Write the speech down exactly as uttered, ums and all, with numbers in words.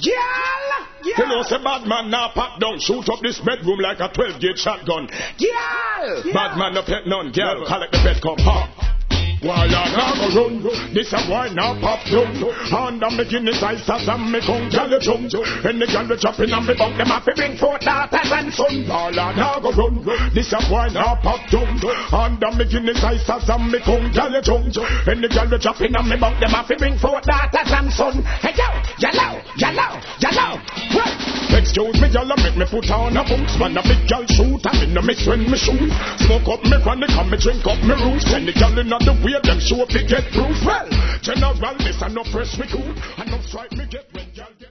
Girl! You know, say bad man now pop down, shoot up this bedroom like a twelve gauge shotgun. Girl! Bad man no pet none, girl, collect the bed come pop. While I now go run, this a boy now pop down. And I'm making this ice as I'm making girl a jump. And the girl a chopping on me bunk, them have to bring forth daughters and son. While I now go run, this a boy now pop down. And I'm making this ice as I'm making girl a jump. And the girl a chopping on me bunk, them have to bring forth daughters and son. Hey yo, yellow, yellow, yellow. Excuse me, y'all, make me put on a boots. Man, a big girl shoot, I'm in the mix when me shoot. Smoke up me chronic, and me drink up me roots. When the girl in the way, them show up, they get proof. Well, general, this a no fresh recruit. And no strike me get when y'all